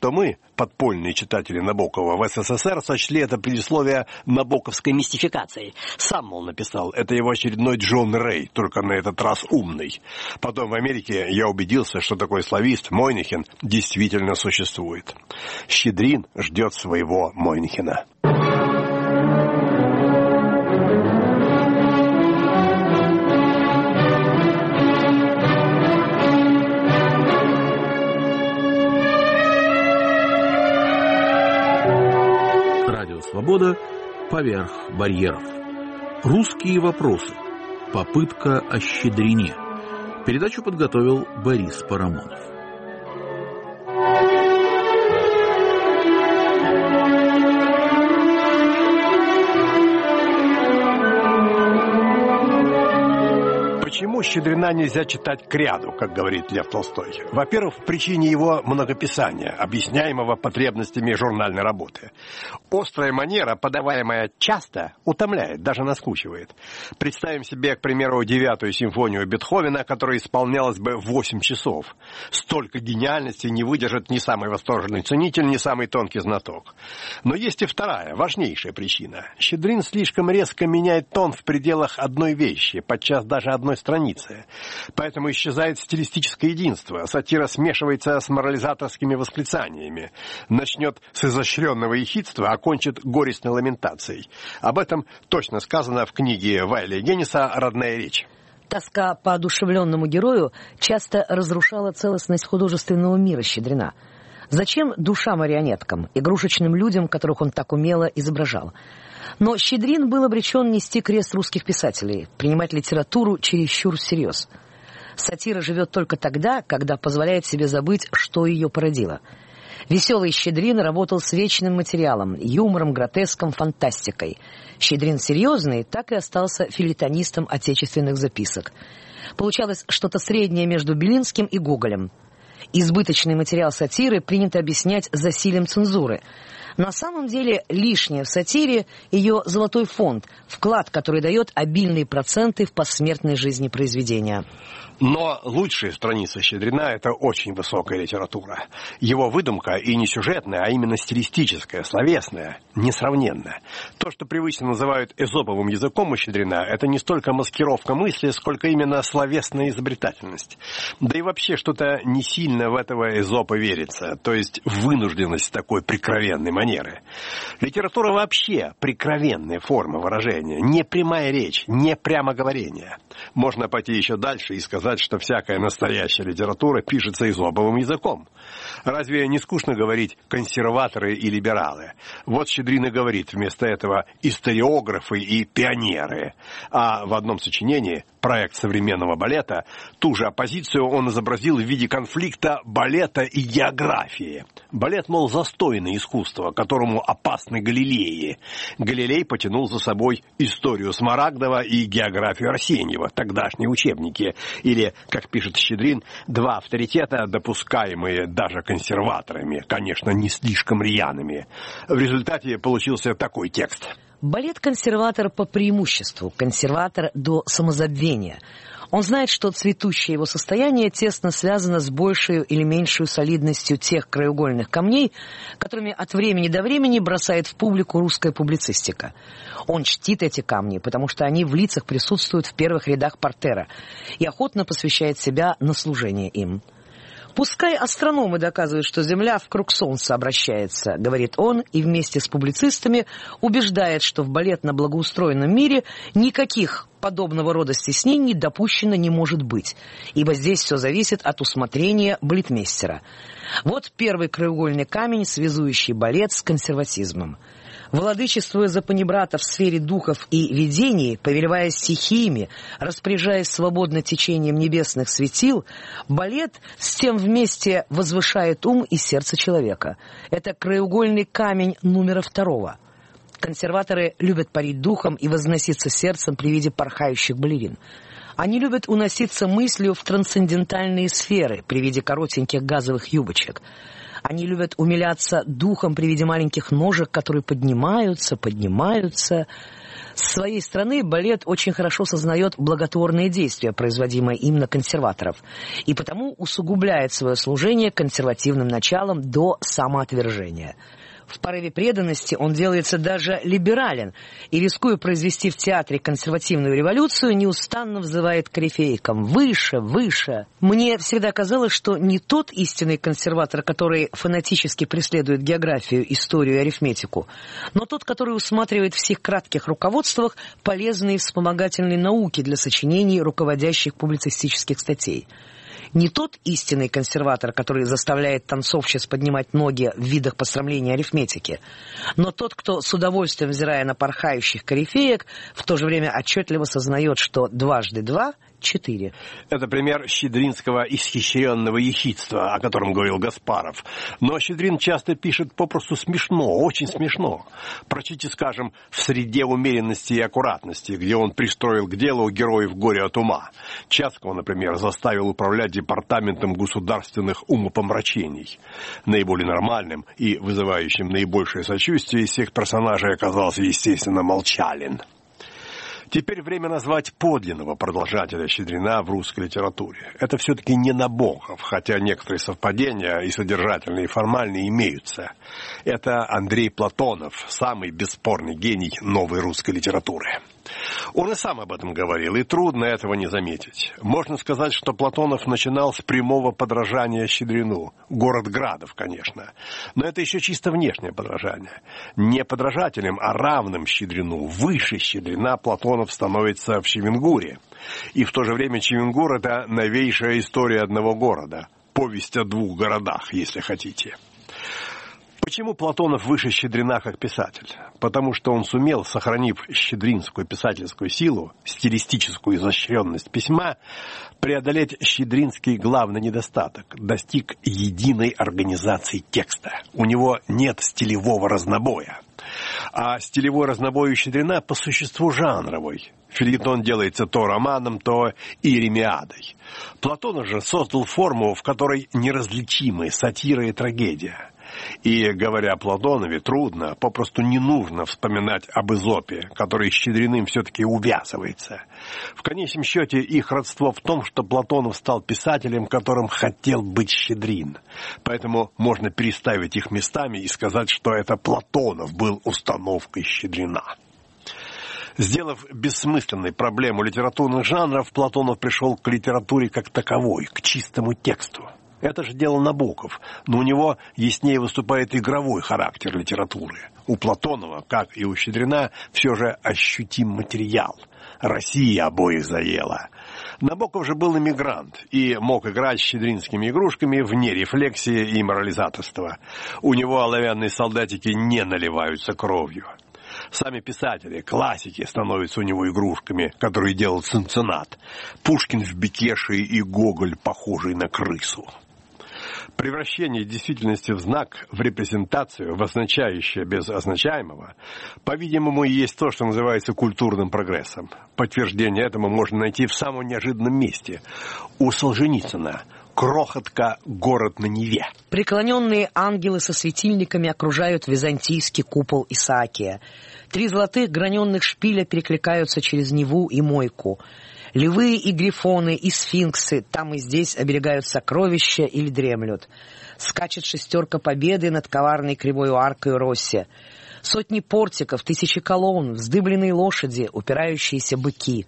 что мы, подпольные читатели Набокова в СССР, сочли это предисловие набоковской мистификацией. Сам, мол, написал. Это его очередной Джон Рэй, только на этот раз умный. Потом в Америке я убедился, что такой славист Мойнихен действительно существует. Щедрин ждет своего Мойнихена. Свобода поверх барьеров. Русские вопросы. Попытка о Щедрине. Передачу подготовил Борис Парамонов. Почему Щедрина нельзя читать кряду, как говорит Лев Толстой? Во-первых, в причине его многописания, объясняемого потребностями журнальной работы. Острая манера, подаваемая часто, утомляет, даже наскучивает. Представим себе, к примеру, девятую симфонию Бетховена, которая исполнялась бы восемь часов. Столько гениальности не выдержит ни самый восторженный ценитель, ни самый тонкий знаток. Но есть и вторая, важнейшая причина. Щедрин слишком резко меняет тон в пределах одной вещи, подчас даже одной страницы. Поэтому исчезает стилистическое единство. Сатира смешивается с морализаторскими восклицаниями. Начнет с изощренного ехидства, а кончит горестной ламентацией. Об этом точно сказано в книге Вайля Генниса «Родная речь». Тоска по одушевленному герою часто разрушала целостность художественного мира Щедрина. Зачем душа марионеткам, игрушечным людям, которых он так умело изображал? Но Щедрин был обречен нести крест русских писателей, принимать литературу чересчур всерьез. Сатира живет только тогда, когда позволяет себе забыть, что ее породило. Веселый Щедрин работал с вечным материалом, юмором, гротеском, фантастикой. Щедрин серьезный так и остался фельетонистом отечественных записок. Получалось что-то среднее между Белинским и Гоголем. Избыточный материал сатиры принято объяснять засилием цензуры. На самом деле лишнее в сатире ее золотой фонд, вклад, который дает обильные проценты в посмертной жизни произведения. Но лучшие страницы Щедрина – это очень высокая литература. Его выдумка и не сюжетная, а именно стилистическая, словесная, несравненная. То, что привычно называют эзоповым языком у Щедрина, это не столько маскировка мысли, сколько именно словесная изобретательность. Да и вообще что-то не сильно в этого эзопа верится, то есть вынужденность такой прикровенной манеры. Литература вообще прикровенная форма выражения, не прямая речь, не прямоговорение. Можно пойти еще дальше и сказать, что всякая настоящая литература пишется эзоповым языком. Разве не скучно говорить «консерваторы» и «либералы»? Вот Щедрин и говорит вместо этого «историографы» и «пионеры». А в одном сочинении «Проект современного балета» ту же оппозицию он изобразил в виде конфликта балета и географии. Балет, мол, застойное искусство, которому опасны Галилеи. Галилей потянул за собой историю Смарагдова и географию Арсеньева, тогдашние учебники. Или, как пишет Щедрин, два авторитета, допускаемые даже консерваторами, конечно, не слишком рьяными. В результате получился такой текст. Балет-консерватор по преимуществу, консерватор до самозабвения. Он знает, что цветущее его состояние тесно связано с большей или меньшей солидностью тех краеугольных камней, которыми от времени до времени бросает в публику русская публицистика. Он чтит эти камни, потому что они в лицах присутствуют в первых рядах портера и охотно посвящает себя на служение им. «Пускай астрономы доказывают, что Земля вокруг Солнца обращается», — говорит он, и вместе с публицистами убеждает, что в балетно-благоустроенном мире никаких подобного рода стеснений допущено не может быть, ибо здесь все зависит от усмотрения балетмейстера. Вот первый краеугольный камень, связующий балет с консерватизмом. Владычествуя за панибрата в сфере духов и видений, повелевая стихиями, распоряжаясь свободно течением небесных светил, балет с тем вместе возвышает ум и сердце человека. Это краеугольный камень номера второго. Консерваторы любят парить духом и возноситься сердцем при виде порхающих балерин. Они любят уноситься мыслью в трансцендентальные сферы при виде коротеньких газовых юбочек. Они любят умиляться духом при виде маленьких ножек, которые поднимаются, поднимаются. С своей стороны, балет очень хорошо сознает благотворные действия, производимые им на консерваторов, и потому усугубляет свое служение консервативным началом до самоотвержения. В порыве преданности он делается даже либерален и, рискуя произвести в театре консервативную революцию, неустанно взывает к корифеикам: «Выше, выше!». Мне всегда казалось, что не тот истинный консерватор, который фанатически преследует географию, историю и арифметику, но тот, который усматривает в всех кратких руководствах полезные вспомогательные науки для сочинений руководящих публицистических статей. Не тот истинный консерватор, который заставляет танцовщиц поднимать ноги в видах посрамления арифметики, но тот, кто, с удовольствием взирая на порхающих корифеек, в то же время отчетливо сознает, что дважды два — четыре. Это пример щедринского исхищренного ехидства, о котором говорил Гаспаров. Но Щедрин часто пишет попросту смешно, очень смешно. Прочтите, скажем, «В среде умеренности и аккуратности», где он пристроил к делу героев «Горе от ума». Чацкого, например, заставил управлять департаментом государственных умопомрачений. Наиболее нормальным и вызывающим наибольшее сочувствие из всех персонажей оказался, естественно, Молчалин. Теперь время назвать подлинного продолжателя Щедрина в русской литературе. Это все-таки не Набоков, хотя некоторые совпадения и содержательные, и формальные имеются. Это Андрей Платонов, самый бесспорный гений новой русской литературы. Он и сам об этом говорил, и трудно этого не заметить. Можно сказать, что Платонов начинал с прямого подражания Щедрину. Город Градов, конечно. Но это еще чисто внешнее подражание. Не подражателем, а равным Щедрину, выше Щедрина Платонов становится в Чевенгуре. И в то же время Чевенгур — это новейшая история одного города. Повесть о двух городах, если хотите. Почему Платонов выше Щедрина как писатель? Потому что он сумел, сохранив щедринскую писательскую силу, стилистическую изощренность письма, преодолеть щедринский главный недостаток – достиг единой организации текста. У него нет стилевого разнобоя. А стилевой разнобой у Щедрина по существу жанровый. Фельетон делается то романом, то иеремиадой. Платонов же создал форму, в которой неразличимы сатира и трагедия. И, говоря о Платонове, трудно, попросту не нужно вспоминать об Эзопе, который с Щедриным все-таки увязывается. В конечном счете, их родство в том, что Платонов стал писателем, которым хотел быть Щедрин. Поэтому можно переставить их местами и сказать, что это Платонов был установкой Щедрина. Сделав бессмысленной проблему литературных жанров, Платонов пришел к литературе как таковой, к чистому тексту. Это же дело Набоков, но у него яснее выступает игровой характер литературы. У Платонова, как и у Щедрина, все же ощутим материал. Россия обоих заела. Набоков же был эмигрант и мог играть с щедринскими игрушками вне рефлексии и морализаторства. У него оловянные солдатики не наливаются кровью. Сами писатели, классики становятся у него игрушками, которые делал Цинциннат. Пушкин в Бекеше и Гоголь, похожий на крысу. Превращение действительности в знак, в репрезентацию, в означающее без означаемого, по-видимому, и есть то, что называется культурным прогрессом. Подтверждение этому можно найти в самом неожиданном месте. У Солженицына «Крохотка. Город на Неве». Преклоненные ангелы со светильниками окружают византийский купол Исаакия. Три золотых граненных шпиля перекликаются через Неву и Мойку. Львы и грифоны, и сфинксы там и здесь оберегают сокровища или дремлют. Скачет шестерка победы над коварной кривой аркой Росси. Сотни портиков, тысячи колонн, вздыбленные лошади, упирающиеся быки.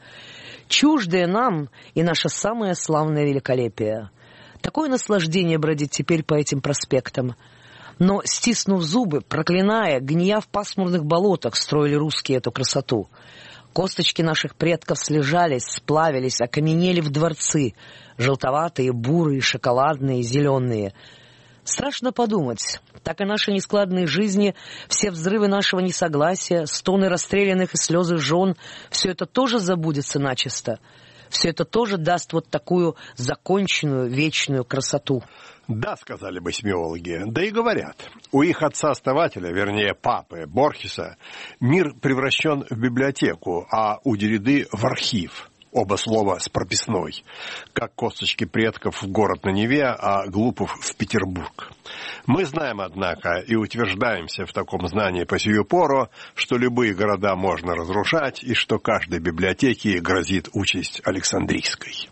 Чуждое нам и наше самое славное великолепие. Такое наслаждение бродить теперь по этим проспектам. Но, стиснув зубы, проклиная, гния в пасмурных болотах, строили русские эту красоту. Косточки наших предков слежались, сплавились, окаменели в дворцы, желтоватые, бурые, шоколадные, зеленые. Страшно подумать, так и наши нескладные жизни, все взрывы нашего несогласия, стоны расстрелянных и слезы жен, все это тоже забудется начисто. Все это тоже даст вот такую законченную, вечную красоту. Да, сказали бы семиологи, да и говорят. У их отца-основателя, вернее папы Борхеса, мир превращен в библиотеку, а у Дерриды в архив. Оба слова с прописной, как косточки предков в город на Неве, а Глупов в Петербург. Мы знаем, однако, и утверждаемся в таком знании по сию пору, что любые города можно разрушать, и что каждой библиотеке грозит участь Александрийской.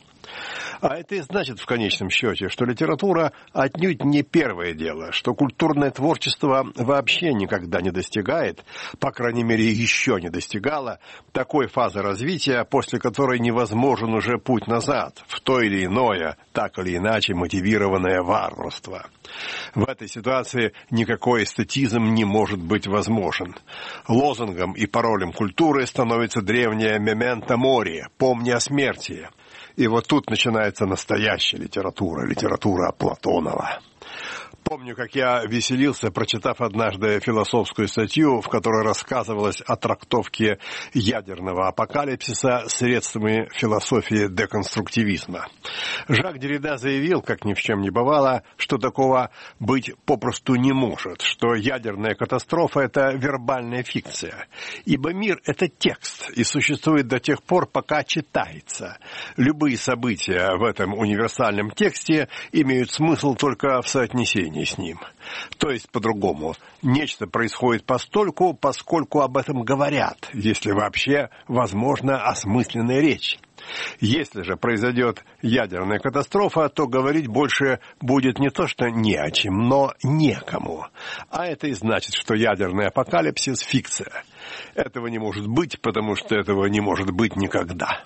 А это и значит в конечном счете, что литература отнюдь не первое дело, что культурное творчество вообще никогда не достигает, по крайней мере еще не достигало, такой фазы развития, после которой невозможен уже путь назад в то или иное, так или иначе мотивированное варварство. В этой ситуации никакой эстетизм не может быть возможен. Лозунгом и паролем культуры становится древняя «мементо мори» – «помни о смерти». И вот тут начинается настоящая литература, литература Платонова. Помню, как я веселился, прочитав однажды философскую статью, в которой рассказывалось о трактовке ядерного апокалипсиса средствами философии деконструктивизма. Жак Деррида заявил, как ни в чем не бывало, что такого быть попросту не может, что ядерная катастрофа – это вербальная фикция, ибо мир – это текст и существует до тех пор, пока читается. Любые события в этом универсальном тексте имеют смысл только в соотнесении с ним. То есть, по-другому, нечто происходит постольку, поскольку об этом говорят, если вообще возможна осмысленная речь. Если же произойдет ядерная катастрофа, то говорить больше будет не то что не о чем, но некому. А это и значит, что ядерный апокалипсис – фикция. Этого не может быть, потому что этого не может быть никогда.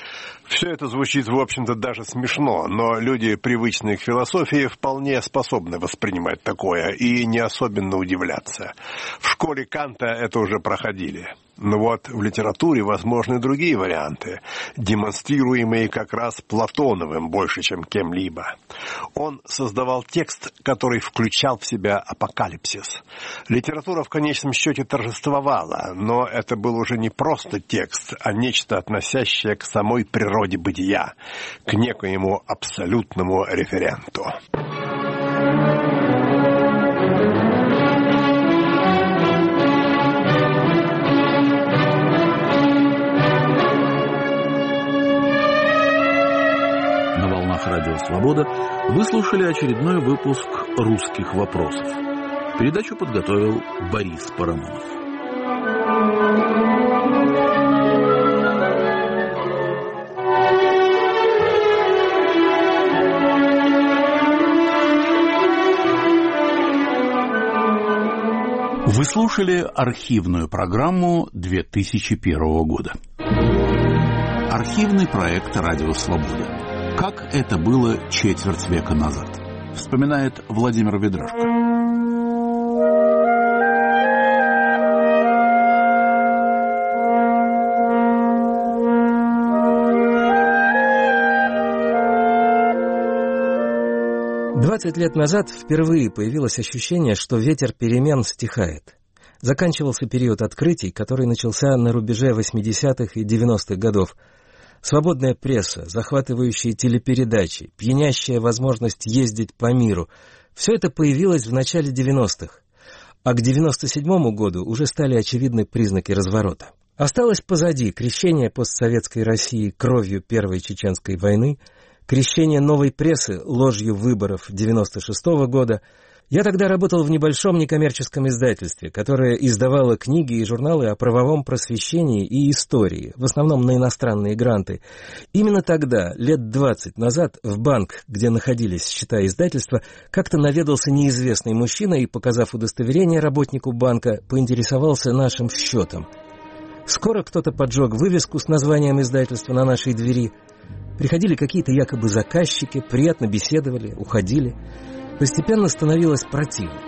Все это звучит, в общем-то, даже смешно, но люди, привычные к философии, вполне способны воспринимать такое и не особенно удивляться. В школе Канта это уже проходили. Но вот в литературе возможны другие варианты, демонстрируемые как раз Платоновым больше, чем кем-либо. Он создавал текст, который включал в себя апокалипсис. Литература в конечном счете торжествовала, но это был уже не просто текст, а нечто, относящее к самой природе бытия, к некоему абсолютному референту. Радио «Свобода» вы слушали очередной выпуск «Русских вопросов». Передачу подготовил Борис Парамонов. Вы слушали архивную программу две тысячи первого года. Архивный проект «Радио Свобода». Как это было четверть века назад, вспоминает Владимир Ведрашко. Двадцать лет назад впервые появилось ощущение, что ветер перемен стихает. Заканчивался период открытий, который начался на рубеже восьмидесятых и девяностых годов. Свободная пресса, захватывающие телепередачи, пьянящая возможность ездить по миру – все это появилось в начале девяностых. А к девяносто седьмому году уже стали очевидны признаки разворота. Осталось позади крещение постсоветской России кровью Первой Чеченской войны, крещение новой прессы ложью выборов девяносто шестого года. Я тогда работал в небольшом некоммерческом издательстве, которое издавало книги и журналы о правовом просвещении и истории, в основном на иностранные гранты. Именно тогда, лет двадцать назад, в банк, где находились счета издательства, как-то наведался неизвестный мужчина и, показав удостоверение работнику банка, поинтересовался нашим счетом. Скоро кто-то поджег вывеску с названием издательства на нашей двери. Приходили какие-то якобы заказчики, приятно беседовали, уходили. Постепенно становилось противно.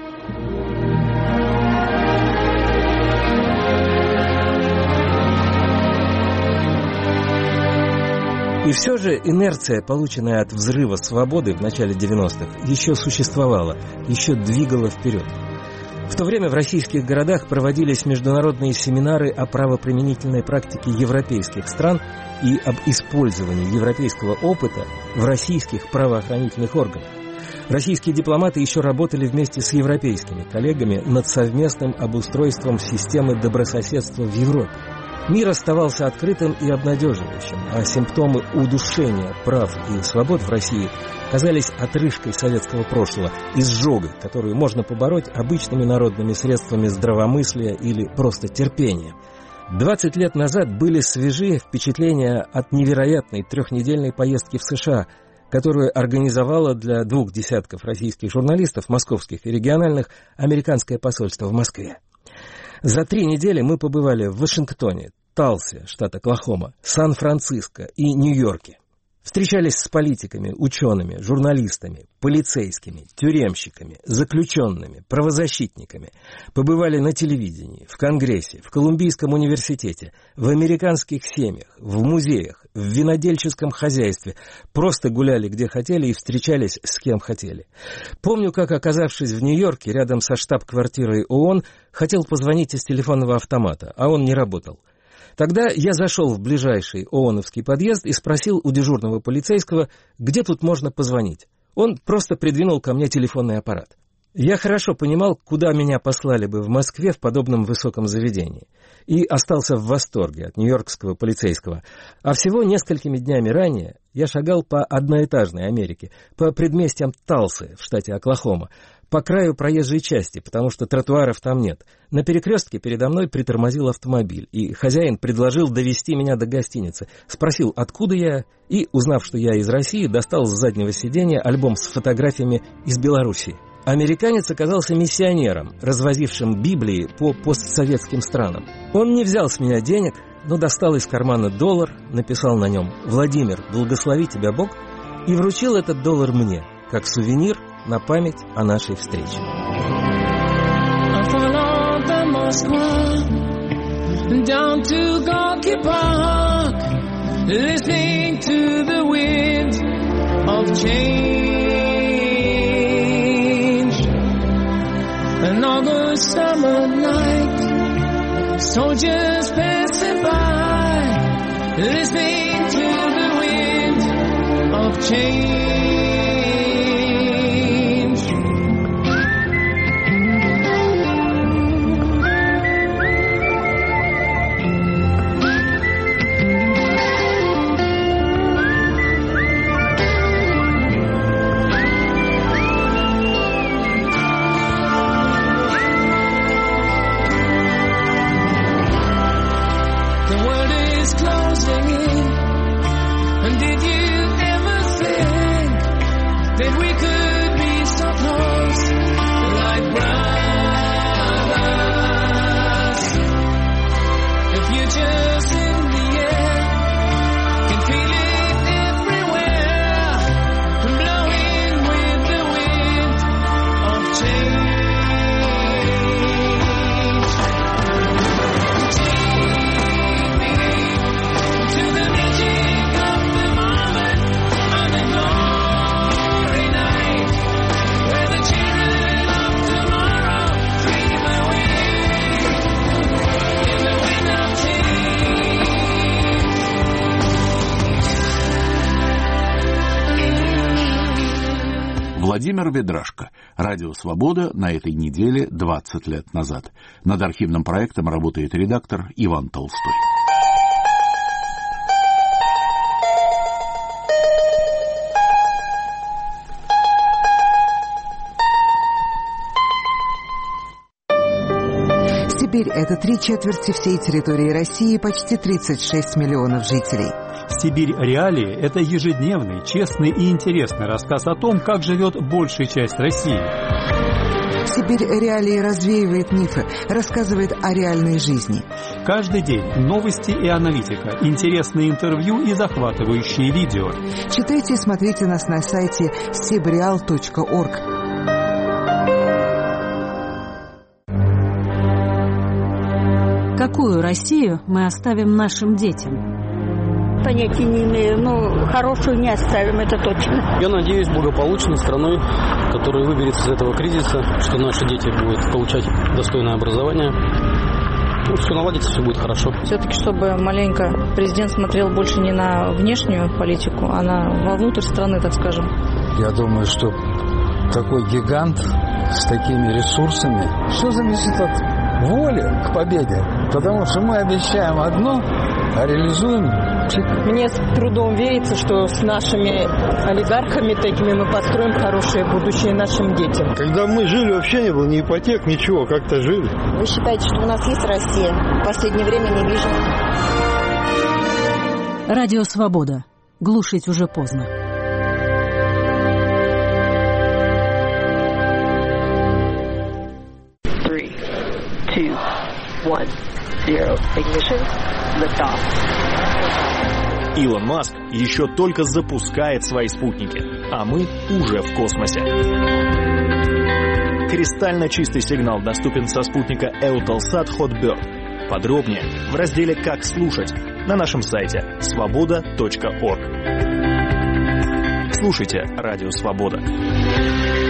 И все же инерция, полученная от взрыва свободы в начале девяностых, еще существовала, еще двигала вперед. В то время в российских городах проводились международные семинары о правоприменительной практике европейских стран и об использовании европейского опыта в российских правоохранительных органах. Российские дипломаты еще работали вместе с европейскими коллегами над совместным обустройством системы добрососедства в Европе. Мир оставался открытым и обнадеживающим, а симптомы удушения прав и свобод в России казались отрыжкой советского прошлого, изжогой, которую можно побороть обычными народными средствами здравомыслия или просто терпения. двадцать лет назад были свежие впечатления от невероятной трехнедельной поездки в США, которую организовало для двух десятков российских журналистов, московских и региональных, американское посольство в Москве. За три недели мы побывали в Вашингтоне, Талсе, штат Оклахома, Сан-Франциско и Нью-Йорке. Встречались с политиками, учеными, журналистами, полицейскими, тюремщиками, заключенными, правозащитниками. Побывали на телевидении, в Конгрессе, в Колумбийском университете, в американских семьях, в музеях, в винодельческом хозяйстве. Просто гуляли где хотели и встречались с кем хотели. Помню, как, оказавшись в Нью-Йорке, рядом со штаб-квартирой ООН, хотел позвонить из телефонного автомата, а он не работал. Тогда я зашел в ближайший ООНовский подъезд и спросил у дежурного полицейского, где тут можно позвонить. Он просто придвинул ко мне телефонный аппарат. Я хорошо понимал, куда меня послали бы в Москве в подобном высоком заведении. И остался в восторге от нью-йоркского полицейского. А всего несколькими днями ранее я шагал по одноэтажной Америке, по предместьям Талсы в штате Оклахома, по краю проезжей части, потому что тротуаров там нет. На перекрестке передо мной притормозил автомобиль, и хозяин предложил довезти меня до гостиницы. Спросил, откуда я, и, узнав, что я из России, достал с заднего сиденья альбом с фотографиями из Белоруссии. Американец оказался миссионером, развозившим Библии по постсоветским странам. Он не взял с меня денег, но достал из кармана доллар, написал на нем «Владимир, благослови тебя Бог», и вручил этот доллар мне, как сувенир на память о нашей встрече. Down to Gorky Park, listening to the wind of change. An August summer night, soldiers passing by, listening to the wind of change. Владимир Ведрашко. Радио «Свобода» на этой неделе двадцать лет назад. Над архивным проектом работает редактор Иван Толстой. Сибирь – это три четверти всей территории России, почти тридцать шесть миллионов жителей. «Сибирь. Реалии» – это ежедневный, честный и интересный рассказ о том, как живет большая часть России. «Сибирь. Реалии» развеивает мифы, рассказывает о реальной жизни. Каждый день новости и аналитика, интересные интервью и захватывающие видео. Читайте и смотрите нас на сайте сибреал точка орг. Какую Россию мы оставим нашим детям? Понятия не имею, но хорошую не оставим, это точно. Я надеюсь, благополучной страной, которая выберется из этого кризиса, что наши дети будут получать достойное образование. Ну, все наладится, все будет хорошо. Все-таки, чтобы маленько президент смотрел больше не на внешнюю политику, а на вовнутрь страны, так скажем. Я думаю, что такой гигант с такими ресурсами, все зависит от воли к победе, потому что мы обещаем одно, а реализуем. Мне с трудом верится, что с нашими олигархами такими мы построим хорошее будущее нашим детям. Когда мы жили, вообще не было ни ипотек, ничего, как-то жили. Вы считаете, что у нас есть Россия? В последнее время не вижу. Радио «Свобода». Глушить уже поздно. Three, two, one, zero. Ignition. Lift off. Илон Маск еще только запускает свои спутники, а мы уже в космосе. Кристально чистый сигнал доступен со спутника Eutelsat Hotbird. Подробнее в разделе «Как слушать» на нашем сайте свобода точка орг. Слушайте Радио Свобода.